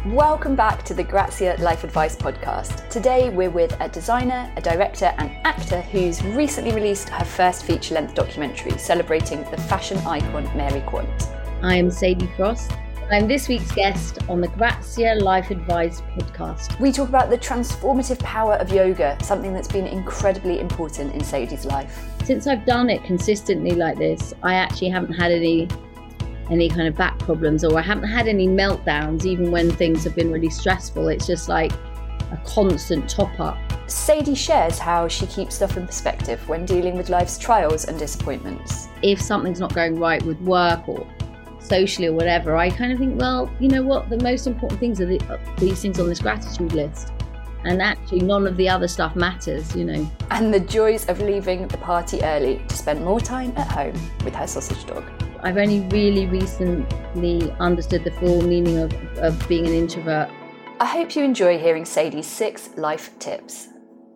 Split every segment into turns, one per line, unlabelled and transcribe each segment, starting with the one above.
Welcome back to the Grazia Life Advice podcast. Today we're with a designer, a director and actor who's recently released her first feature-length documentary celebrating the fashion icon Mary Quant.
I am Sadie Frost. I'm this week's guest on the Grazia Life Advice podcast.
We talk about the transformative power of yoga, something that's been incredibly important in Sadie's life.
Since I've done it consistently like this, I actually haven't had any kind of back problems, or I haven't had any meltdowns even when things have been really stressful. It's just like a constant top up.
Sadie shares how she keeps stuff in perspective when dealing with life's trials and disappointments.
If something's not going right with work or socially or whatever, I kind of think, well, you know what, the most important things are these things on this gratitude list. And actually none of the other stuff matters, you know.
And the joys of leaving the party early to spend more time at home with her sausage dog.
I've only really recently understood the full meaning of being an introvert.
I hope you enjoy hearing Sadie's 6 life tips.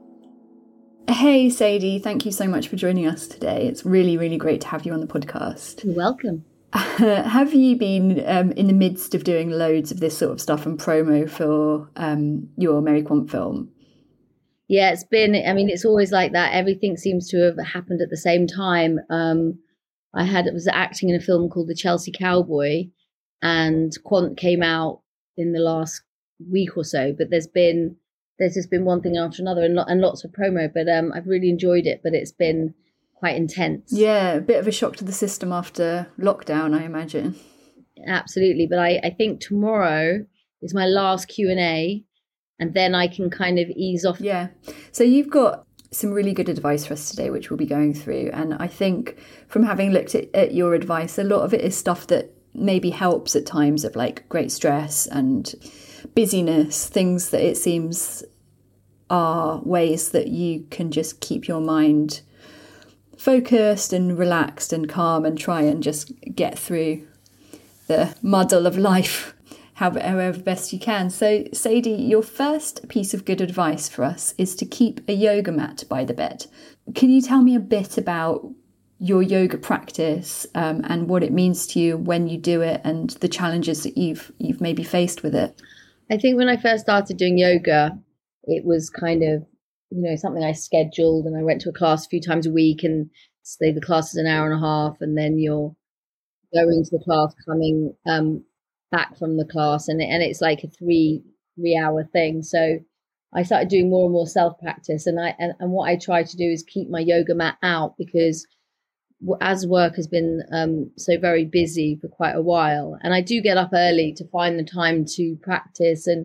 Hey Sadie, thank you so much for joining us today. It's really, really great to have you on the podcast.
You're welcome.
Have you been in the midst of doing loads of this sort of stuff and promo for your Mary Quant film?
Yeah, it's always like that. Everything seems to have happened at the same time. I was acting in a film called The Chelsea Cowboy, and Quant came out in the last week or so, but there's just been one thing after another and lots of promo, but I've really enjoyed it, but it's been quite intense.
Yeah, a bit of a shock to the system after lockdown, I imagine.
Absolutely, but I think tomorrow is my last Q&A, and then I can kind of ease off.
Yeah, so you've got some really good advice for us today, which we'll be going through. And I think from having looked at your advice, a lot of it is stuff that maybe helps at times of like great stress and busyness, things that it seems are ways that you can just keep your mind focused and relaxed and calm and try and just get through the muddle of life however best you can. So, Sadie, your first piece of good advice for us is to keep a yoga mat by the bed. Can you tell me a bit about your yoga practice and what it means to you when you do it and the challenges that you've maybe faced with it?
I think when I first started doing yoga, it was kind of, something I scheduled, and I went to a class a few times a week, and say the class is an hour and a half, and then you're going to the class, coming back from the class, and it's like a three hour thing. So I started doing more and more self practice, and what I try to do is keep my yoga mat out, because as work has been so very busy for quite a while, and I do get up early to find the time to practice and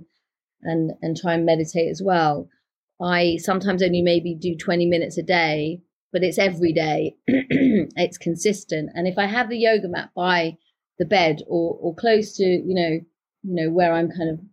try and meditate as well. I sometimes only maybe do 20 minutes a day, but it's every day. It's consistent. And if I have the yoga mat by the bed or close to, where I'm kind of,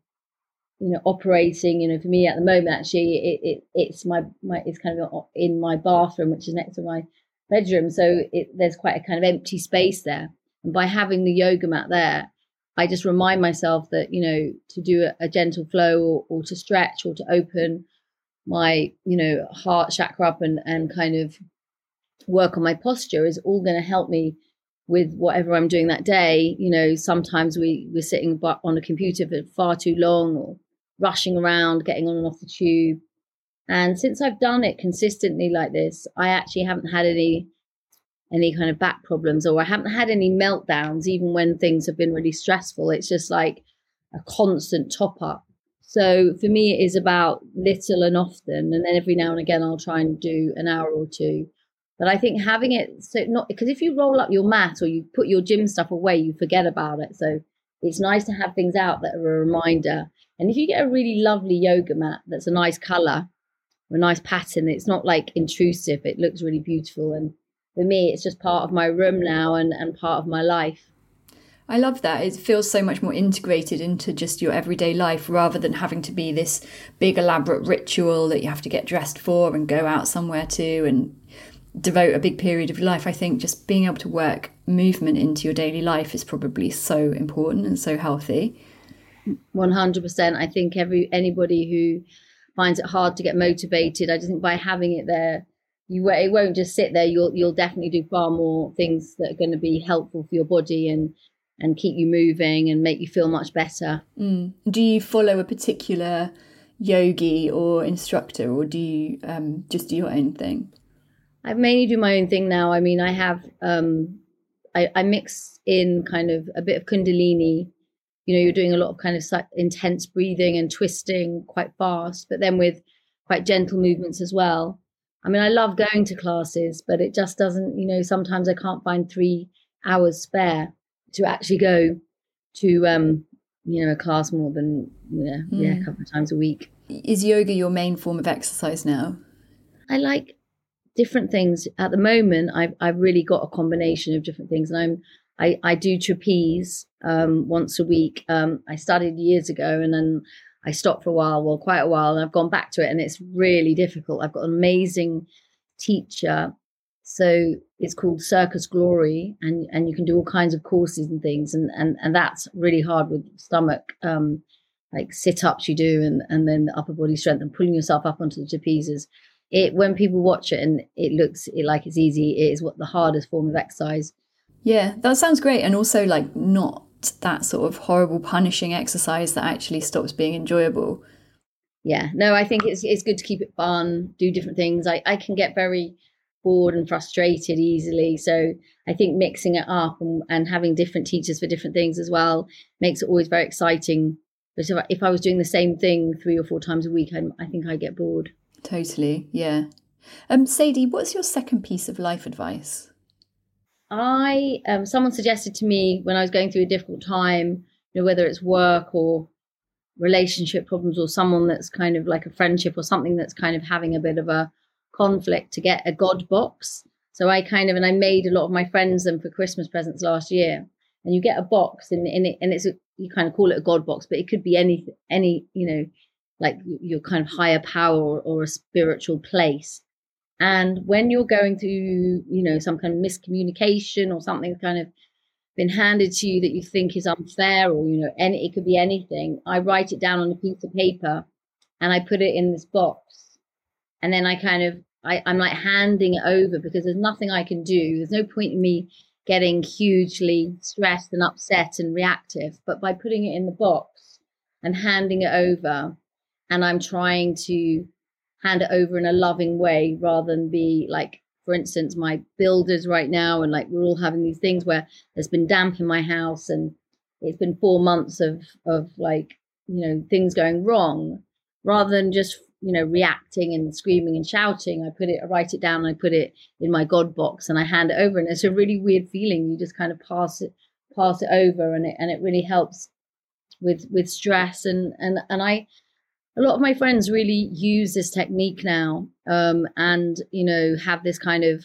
operating, for me at the moment, actually, it's it's kind of in my bathroom, which is next to my bedroom. So there's quite a kind of empty space there. And by having the yoga mat there, I just remind myself that, to do a gentle flow or to stretch or to open my, heart chakra up and kind of work on my posture is all going to help me with whatever I'm doing that day. Sometimes we're sitting on a computer for far too long, or rushing around, getting on and off the tube. And since I've done it consistently like this, I actually haven't had any kind of back problems, or I haven't had any meltdowns even when things have been really stressful. It's just like a constant top up. So for me, it is about little and often, and then every now and again I'll try and do an hour or two. But I think having it, so not because if you roll up your mat or you put your gym stuff away, you forget about it. So it's nice to have things out that are a reminder. And if you get a really lovely yoga mat that's a nice color or a nice pattern, it's not like intrusive. It looks really beautiful. And for me, it's just part of my room now and part of my life.
I love that. It feels so much more integrated into just your everyday life, rather than having to be this big elaborate ritual that you have to get dressed for and go out somewhere to and devote a big period of your life. I think just being able to work movement into your daily life is probably so important and so healthy.
100%. I think anybody who finds it hard to get motivated, I just think by having it there, it won't just sit there. You'll definitely do far more things that are going to be helpful for your body and and keep you moving and make you feel much better.
Do you follow a particular yogi or instructor, or do you just do your own thing?
I mainly do my own thing now. I mean, I have, I mix in kind of a bit of Kundalini. You know, you're doing a lot of kind of intense breathing and twisting quite fast, but then with quite gentle movements as well. I mean, I love going to classes, but it just doesn't, you know, sometimes I can't find 3 hours spare to actually go to, you know, a class more than, a couple of times a week.
Is yoga your main form of exercise now?
I like different things. At the moment, I've really got a combination of different things. And I do trapeze once a week. I started years ago and then I stopped for a while, quite a while, and I've gone back to it, and it's really difficult. I've got an amazing teacher. So it's called Circus Glory, and you can do all kinds of courses and things. And that's really hard with stomach, like sit-ups you do, and then the upper body strength and pulling yourself up onto the trapezes. When people watch it and it looks like it's easy, it is the hardest form of exercise.
Yeah, that sounds great. And also like not that sort of horrible punishing exercise that actually stops being enjoyable.
Yeah, no, I think it's good to keep it fun, do different things. I can get very bored and frustrated easily. So I think mixing it up and having different teachers for different things as well makes it always very exciting. But if I was doing the same thing 3 or 4 times a week, I think I'd get bored.
Totally, yeah. Sadie, what's your second piece of life advice?
Someone suggested to me when I was going through a difficult time, you know, whether it's work or relationship problems or someone that's kind of like a friendship or something that's kind of having a bit of a conflict, to get a God box. So I made a lot of my friends them for Christmas presents last year. And you get a box and it's you kind of call it a God box, but it could be any, you know, like your kind of higher power or a spiritual place. And when you're going through, you know, some kind of miscommunication or something kind of been handed to you that you think is unfair, or, you know, it could be anything, I write it down on a piece of paper and I put it in this box. And then I'm like handing it over, because there's nothing I can do. There's no point in me getting hugely stressed and upset and reactive. But by putting it in the box and handing it over, and I'm trying to hand it over in a loving way rather than be like, for instance, my builders right now, and like we're all having these things where there's been damp in my house and it's been 4 months of like, you know, things going wrong. Rather than just, you know, reacting and screaming and shouting, I write it down and I put it in my God box and I hand it over. And it's a really weird feeling. You just kind of pass it over, and it really helps with stress. And a lot of my friends really use this technique now, and, you know, have this kind of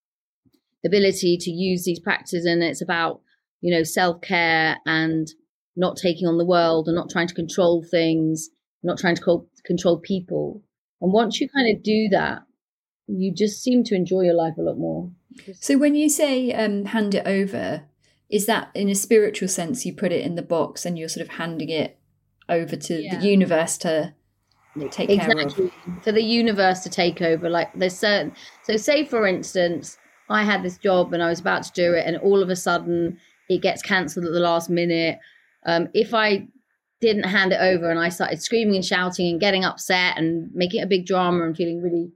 ability to use these practices. And it's about, you know, self-care and not taking on the world and not trying to control things, not trying to control people. And once you kind of do that, you just seem to enjoy your life a lot more.
So when you say hand it over, is that in a spiritual sense, you put it in the box and you're sort of handing it over to the universe to take care of?
For the universe to take over. Like there's certain, so say for instance, I had this job and I was about to do it and all of a sudden it gets cancelled at the last minute. If I didn't hand it over and I started screaming and shouting and getting upset and making a big drama and feeling really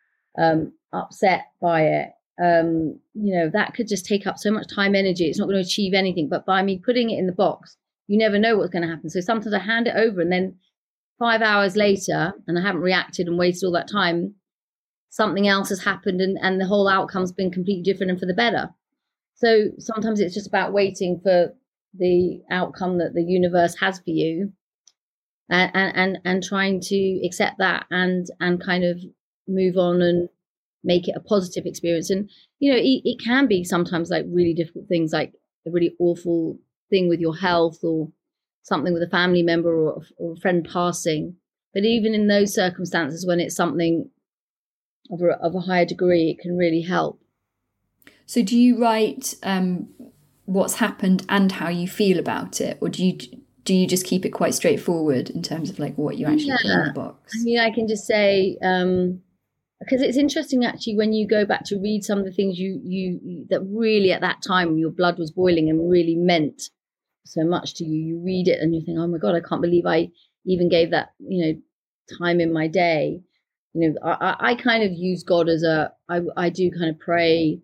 upset by it, you know, that could just take up so much time, energy. It's not going to achieve anything. But by me putting it in the box, you never know what's going to happen. So sometimes I hand it over and then 5 hours later, and I haven't reacted and wasted all that time, something else has happened and the whole outcome's been completely different and for the better. So sometimes it's just about waiting for the outcome that the universe has for you, and trying to accept that and kind of move on and make it a positive experience. And, you know, it can be sometimes like really difficult things, like a really awful thing with your health or something with a family member or a friend passing. But even in those circumstances, when it's something of a higher degree, it can really help.
So do you write what's happened and how you feel about it, or do you just keep it quite straightforward in terms of like what you actually put in the box?
I mean, I can just say, because it's interesting actually when you go back to read some of the things you that really at that time your blood was boiling and really meant so much to you. You read it and you think, oh my God, I can't believe I even gave that, time in my day. I kind of use God as I do kind of pray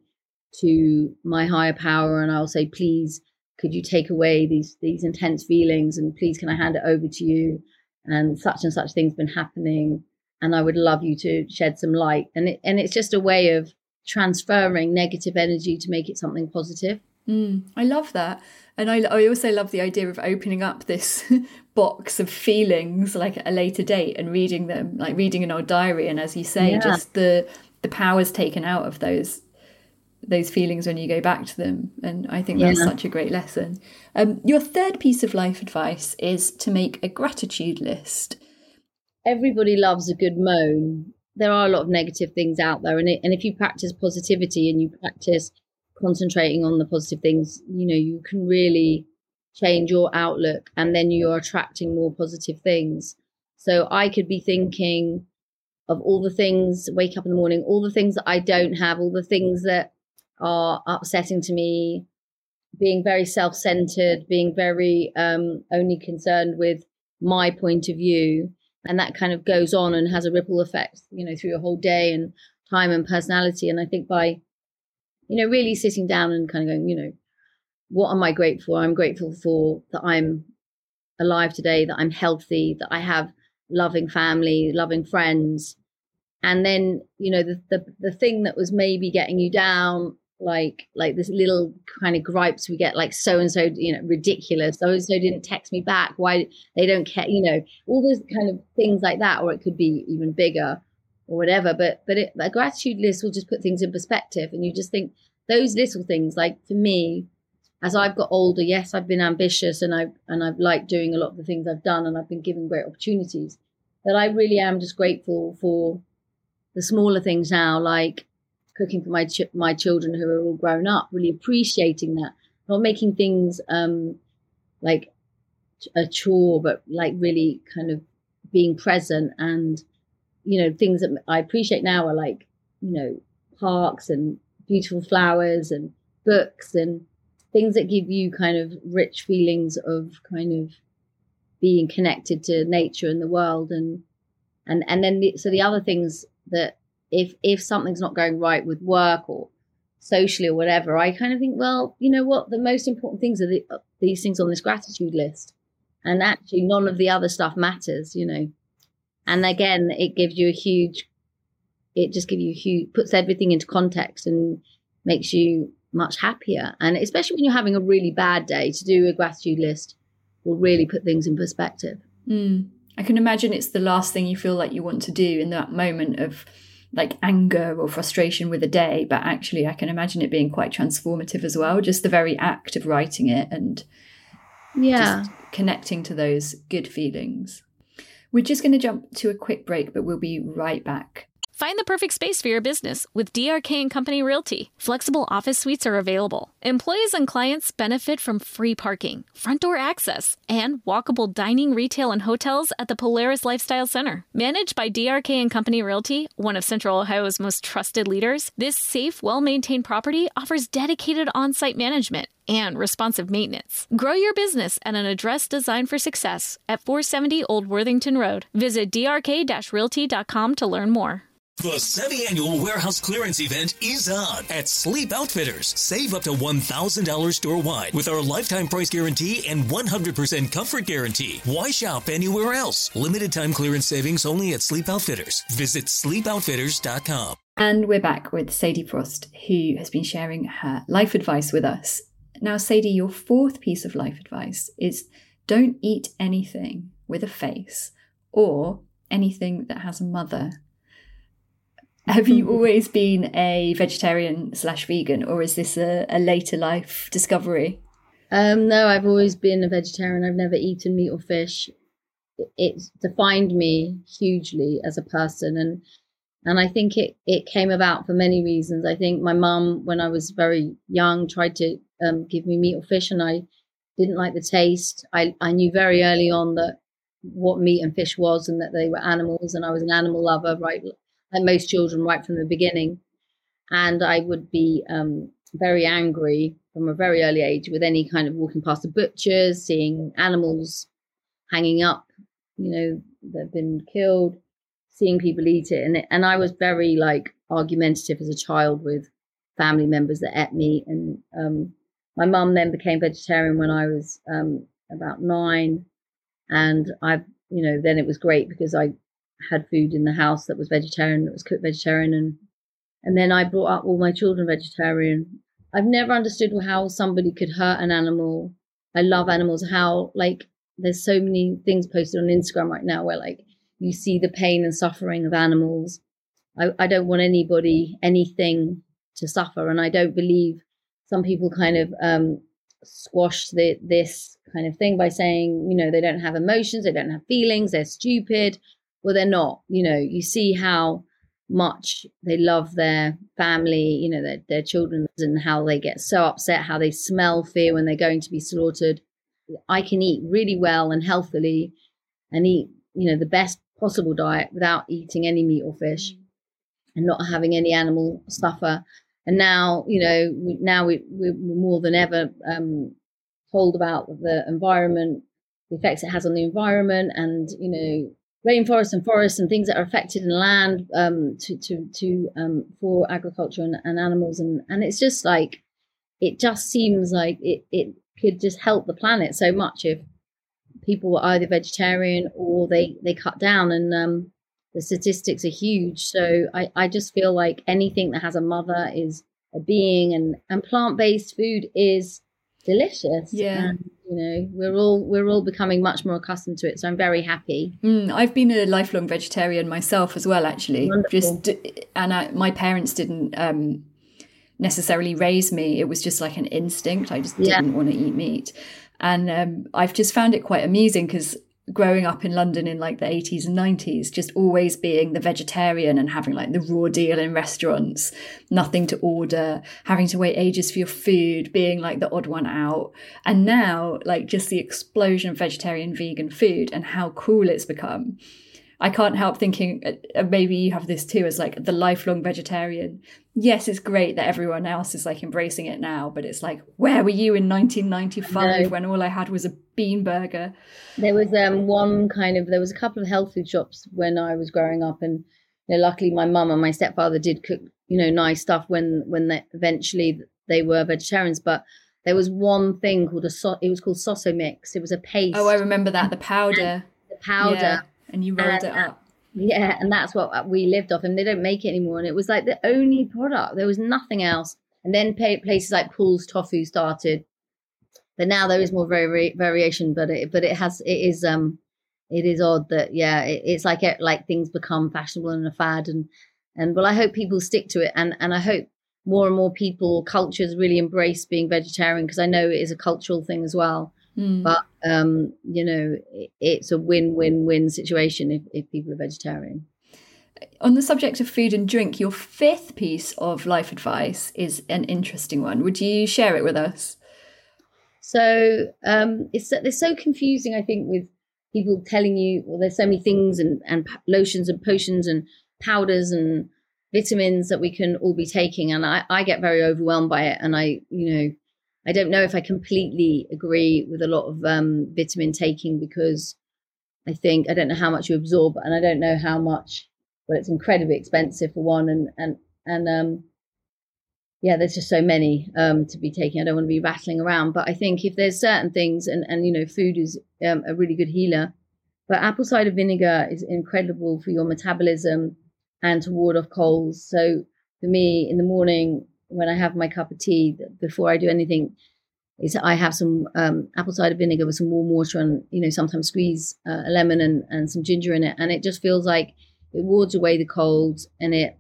to my higher power, and I'll say, please, could you take away these intense feelings, and please, can I hand it over to you? And such things been happening, and I would love you to shed some light. And it's just a way of transferring negative energy to make it something positive.
I love that. And I also love the idea of opening up this box of feelings like at a later date and reading them, like reading an old diary. And as you say, just the power's taken out of those feelings when you go back to them. And I think that's such a great lesson. Your third piece of life advice is to make a gratitude list.
Everybody loves a good moan. There are a lot of negative things out there. And if you practice positivity and you practice concentrating on the positive things, you can really change your outlook, and then you're attracting more positive things. So I could be thinking of all the things, wake up in the morning, all the things that I don't have, all the things that are upsetting to me, being very self-centered, being very only concerned with my point of view. And that kind of goes on and has a ripple effect, through your whole day and time and personality. And I think by really sitting down and kind of going, what am I grateful for? I'm grateful for that I'm alive today, that I'm healthy, that I have loving family, loving friends. And then, the thing that was maybe getting you down, like this little kind of gripes we get, like so-and-so, ridiculous. So-and-so didn't text me back. Why they don't care, all those kind of things like that, or it could be even bigger. Or whatever, but a gratitude list will just put things in perspective, and you just think those little things. Like for me, as I've got older, yes, I've been ambitious, and I've liked doing a lot of the things I've done, and I've been given great opportunities. But I really am just grateful for the smaller things now, like cooking for my children who are all grown up. Really appreciating that, not making things like a chore, but like really kind of being present. And things that I appreciate now are like, parks and beautiful flowers and books and things that give you kind of rich feelings of kind of being connected to nature and the world. And then the other things that if something's not going right with work or socially or whatever, I kind of think, well, you know what, the most important things are these things on this gratitude list. And actually none of the other stuff matters, And again, it puts everything into context and makes you much happier. And especially when you're having a really bad day, to do a gratitude list will really put things in perspective.
I can imagine it's the last thing you feel like you want to do in that moment of like anger or frustration with a day. But actually, I can imagine it being quite transformative as well. Just the very act of writing it and just connecting to those good feelings. We're just going to jump to a quick break, but we'll be right back.
Find the perfect space for your business with DRK & Company Realty. Flexible office suites are available. Employees and clients benefit from free parking, front door access, and walkable dining, retail, and hotels at the Polaris Lifestyle Center. Managed by DRK & Company Realty, one of Central Ohio's most trusted leaders, this safe, well-maintained property offers dedicated on-site management and responsive maintenance. Grow your business at an address designed for success at 470 Old Worthington Road. Visit drk-realty.com to learn more.
The semi-annual warehouse clearance event is on at Sleep Outfitters. Save up to $1,000 store-wide with our lifetime price guarantee and 100% comfort guarantee. Why shop anywhere else? Limited time clearance savings only at Sleep Outfitters. Visit sleepoutfitters.com.
And we're back with Sadie Frost, who has been sharing her life advice with us. Now, Sadie, your fourth piece of life advice is don't eat anything with a face or anything that has a mother. Have you always been a vegetarian/vegan, or is this a later life discovery?
No, I've always been a vegetarian. I've never eaten meat or fish. It's defined me hugely as a person. And I think it came about for many reasons. I think my mum, when I was very young, tried to give me meat or fish, and I didn't like the taste. I knew very early on that what meat and fish was, and that they were animals, and I was an animal lover, right? Like most children, right from the beginning. And I would be very angry from a very early age with any kind of walking past the butchers, seeing animals hanging up, that have been killed, seeing people eat it. And I was very like argumentative as a child with family members that ate meat. And my mum then became vegetarian when I was about 9. And then it was great because I had food in the house that was vegetarian, that was cooked vegetarian. And then I brought up all my children vegetarian. I've never understood how somebody could hurt an animal. I love animals. How, like, there's so many things posted on Instagram right now where, like, you see the pain and suffering of animals. I don't want anything to suffer. And I don't believe some people kind of squash this kind of thing by saying, they don't have emotions, they don't have feelings, they're stupid. Well, they're not. You see how much they love their family, their children, and how they get so upset, how they smell fear when they're going to be slaughtered. I can eat really well and healthily and eat, the best possible diet without eating any meat or fish and not having any animal suffer. And now, we're more than ever told about the environment, the effects it has on the environment, and, rainforests and forests and things that are affected in land for agriculture and animals. And it's just like, it just seems like it could just help the planet so much if people were either vegetarian or they cut down. And the statistics are huge. So I just feel like anything that has a mother is a being, and plant-based food is delicious.
Yeah.
And, we're all becoming much more accustomed to it. So I'm very happy.
I've been a lifelong vegetarian myself as well, actually.
Wonderful.
My parents didn't necessarily raise me. It was just like an instinct. I just didn't want to eat meat. And I've just found it quite amusing because growing up in London in like the 80s and 90s, just always being the vegetarian and having like the raw deal in restaurants, nothing to order, having to wait ages for your food, being like the odd one out. And now, like, just the explosion of vegetarian, vegan food and how cool it's become. I can't help thinking, maybe you have this too, as like the lifelong vegetarian. Yes, it's great that everyone else is like embracing it now, but it's like, where were you in 1995 when all I had was a bean burger?
There was there was a couple of health food shops when I was growing up, and luckily my mum and my stepfather did cook nice stuff when eventually they were vegetarians. But there was one thing called it was called Soso Mix. It was a paste.
Oh, I remember that, the powder.
Yeah.
And you rolled it up.
Yeah, and that's what we lived off, and they don't make it anymore. And it was like the only product. There was nothing else. And then places like Paul's Tofu started, but now there is more variation. But it is odd that it's like things become fashionable and a fad. And well, I hope people stick to it, and I hope more and more cultures really embrace being vegetarian, because I know it is a cultural thing as well. But it's a win-win-win situation if people are vegetarian.
On the subject of food and drink, your 5th piece of life advice is an interesting one. Would you share it with us?
So it's so confusing, I think, with people telling you, well, there's so many things and lotions and potions and powders and vitamins that we can all be taking, and I get very overwhelmed by it, and I don't know if I completely agree with a lot of vitamin taking, because I don't know how much you absorb, and I don't know how much. Well, it's incredibly expensive for one, and there's just so many to be taking. I don't want to be rattling around, but I think if there's certain things, and food is a really good healer. But apple cider vinegar is incredible for your metabolism and to ward off colds. So for me, in the morning, when I have my cup of tea, before I do anything, is I have some apple cider vinegar with some warm water, and sometimes squeeze a lemon and some ginger in it, and it just feels like it wards away the colds, and it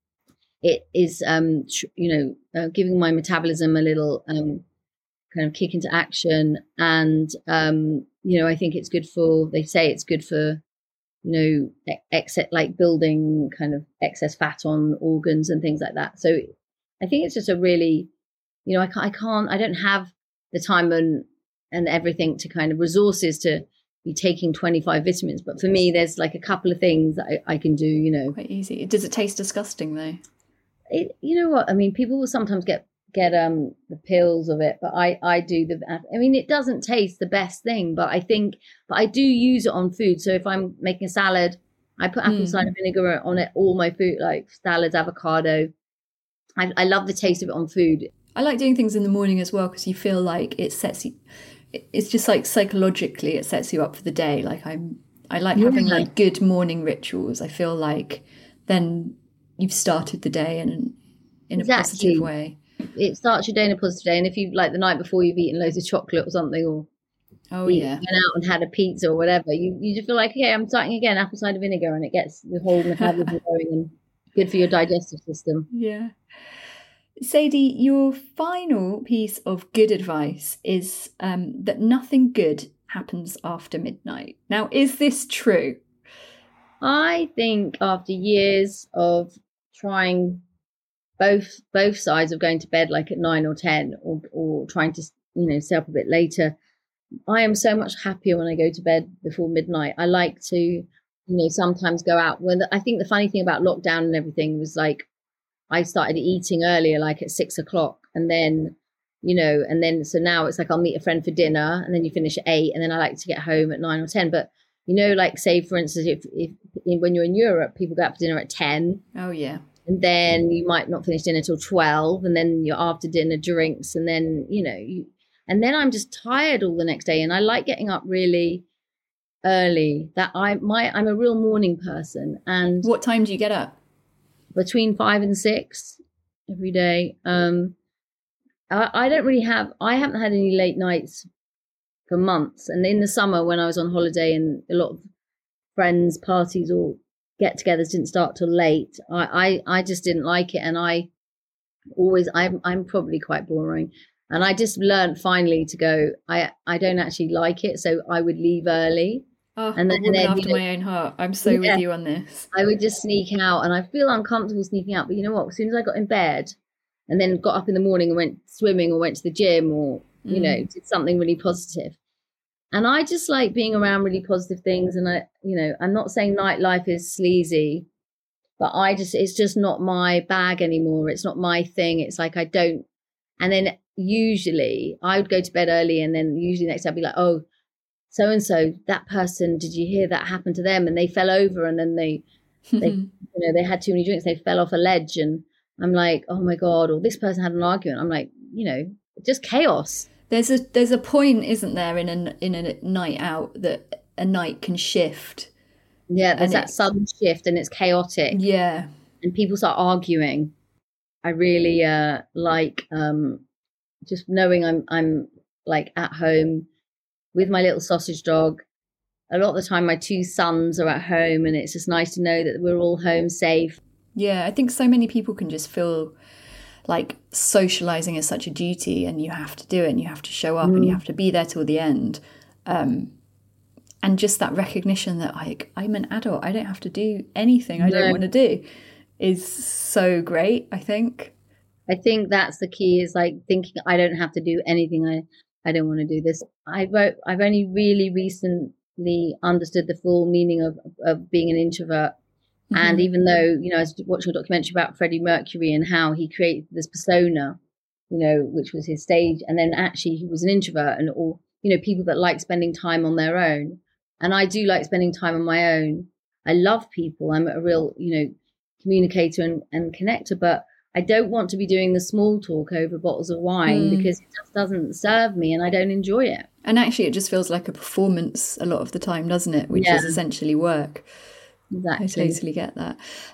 is giving my metabolism a little kind of kick into action. And I think it's good for, they say it's good for like building kind of excess fat on organs and things like that. So I think it's just a really, I don't have the time and everything to kind of resources to be taking 25 vitamins. But for me, there's like a couple of things that I can do,
Quite easy. Does it taste disgusting though?
You know what? I mean, people will sometimes get the pills of it, but I do it doesn't taste the best thing, but I do use it on food. So if I'm making a salad, I put apple cider vinegar on it, all my food, like salads, avocado. I love the taste of it on food.
I like doing things in the morning as well, because you feel like it sets you, it's just like psychologically it sets you up for the day. Like I like having like good morning rituals. I feel like then you've started the day in a positive way. It
starts your day in a positive day. And if you like the night before you've eaten loads of chocolate or something, or went out and had a pizza or whatever, you just feel like, okay, I'm starting again, apple cider vinegar, and it gets the whole metabolism going and good for your digestive system.
Yeah. Sadie, your final piece of good advice is that nothing good happens after midnight. Now, is this true?
I think after years of trying both sides of going to bed like at 9 or 10 or trying to stay up a bit later, I am so much happier when I go to bed before midnight. I like to sometimes go out. I think the funny thing about lockdown and everything was like I started eating earlier, like at 6 o'clock, and then so now it's like I'll meet a friend for dinner and then you finish at 8, and then I like to get home at 9 or 10. But like say for instance, if when you're in Europe, people go out for dinner at 10.
Oh yeah.
And then you might not finish dinner till 12, and then your after dinner drinks, and then and then I'm just tired all the next day, and I like getting up really early. I'm a real morning person. And
what time do you get up?
Between 5 and 6 every day. I haven't had any late nights for months. And in the summer when I was on holiday and a lot of friends' parties or get-togethers didn't start till late, I just didn't like it. And I'm probably quite boring. And I just learned finally to go, I don't actually like it. So I would leave early.
Oh, and then after my own heart. I'm so with you on this.
I would just sneak out, and I feel uncomfortable sneaking out. But you know what? As soon as I got in bed and then got up in the morning and went swimming or went to the gym or, did something really positive. And I just like being around really positive things. And I'm not saying nightlife is sleazy, but it's just not my bag anymore. It's not my thing. It's like I don't. And then usually I would go to bed early, and then usually next day I'd be like, oh, so-and-so, that person, did you hear that happened to them? And they fell over, and then they they had too many drinks. They fell off a ledge. And I'm like, oh my God, or this person had an argument. I'm like, just chaos.
There's a point, isn't there, in a night out that a night can shift.
Yeah, there's that sudden shift, and it's chaotic.
Yeah.
And people start arguing. I really like just knowing I'm like at home with my little sausage dog. A lot of the time my 2 sons are at home, and it's just nice to know that we're all home safe.
Yeah, I think so many people can just feel like socializing is such a duty, and you have to do it, and you have to show up, and you have to be there till the end. And just that recognition that I'm an adult, I don't have to do anything I don't want to do is so great, I think.
I think that's the key, is like thinking I don't have to do anything I don't want to do this. I've only really recently understood the full meaning of being an introvert. Mm-hmm. And even though, I was watching a documentary about Freddie Mercury and how he created this persona, which was his stage. And then actually he was an introvert, and all, people that like spending time on their own. And I do like spending time on my own. I love people. I'm a real, communicator and connector, but I don't want to be doing the small talk over bottles of wine because it just doesn't serve me, and I don't enjoy it.
And actually it just feels like a performance a lot of the time, doesn't it? Which is essentially work.
Exactly.
I totally get that.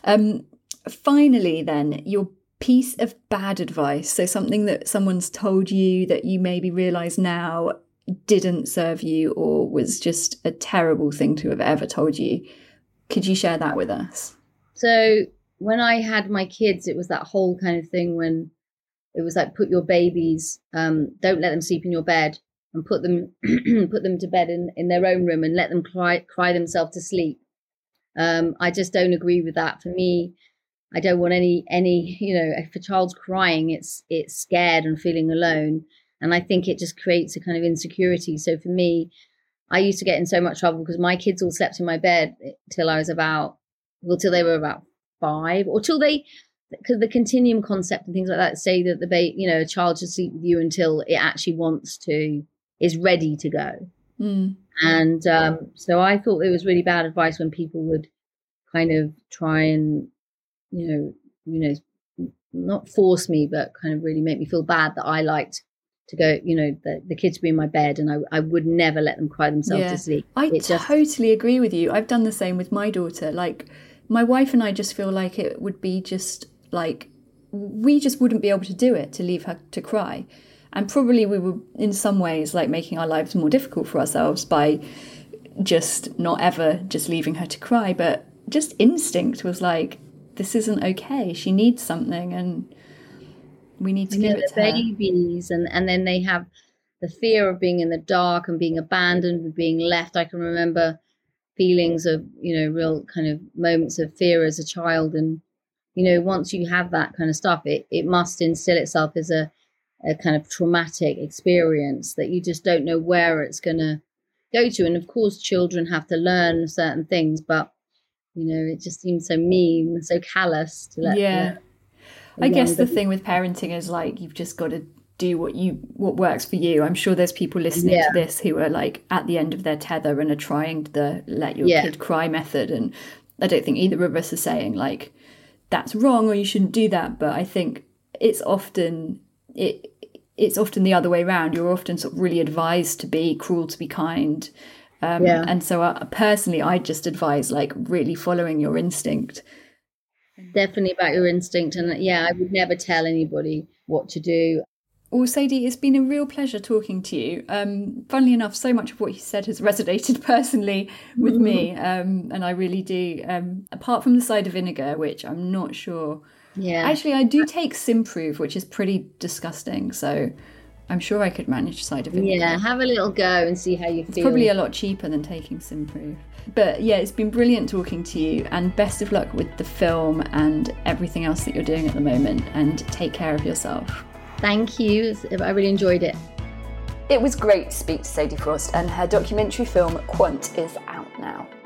Finally then, your piece of bad advice. So something that someone's told you that you maybe realise now didn't serve you or was just a terrible thing to have ever told you. Could you share that with us?
So when I had my kids, it was that whole kind of thing when it was like, put your babies, don't let them sleep in your bed, and put them to bed in their own room and let them cry themselves to sleep. I just don't agree with that. For me, I don't want any, if a child's crying, it's scared and feeling alone. And I think it just creates a kind of insecurity. So for me, I used to get in so much trouble because my kids all slept in my bed till they were about 5, or till they because the continuum concept and things like that say that a child should sleep with you until it actually is ready to go. And so I thought it was really bad advice when people would kind of try and not force me, but kind of really make me feel bad that I liked to go, the kids be in my bed, and I would never let them cry themselves to sleep.
I totally agree with you. I've done the same with my daughter. Like, my wife and I just feel like it would be just like, we just wouldn't be able to do it, to leave her to cry. And probably we were in some ways like making our lives more difficult for ourselves by just not ever just leaving her to cry. But just instinct was like, this isn't okay. She needs something, and we need to give it to her.
Babies, and then they have the fear of being in the dark and being abandoned and being left. I can remember feelings of, real kind of moments of fear as a child. And, once you have that kind of stuff, it must instill itself as a kind of traumatic experience that you just don't know where it's going to go to. And of course, children have to learn certain things, but, it just seems so mean, so callous to let.
I guess the thing with parenting is like, you've just got to do what works for you. I'm sure there's people listening to this who are like at the end of their tether and are trying the let your kid cry method. And I don't think either of us are saying like, that's wrong or you shouldn't do that. But I think it's often the other way around. You're often sort of really advised to be cruel, to be kind. And so personally, I just advise like really following your instinct.
Definitely about your instinct. And I would never tell anybody what to do.
Well, Sadie, it's been a real pleasure talking to you. Funnily enough, so much of what you said has resonated personally with me. And I really do. Apart from the cider vinegar, which I'm not sure. Yeah. Actually, I do take Simprove, which is pretty disgusting. So I'm sure I could manage cider vinegar.
Yeah, have a little go and see how you feel.
It's probably a lot cheaper than taking Simprove. But yeah, it's been brilliant talking to you, and best of luck with the film and everything else that you're doing at the moment, and take care of yourself.
Thank you. I really enjoyed it.
It was great to speak to Sadie Frost, and her documentary film Quant is out now.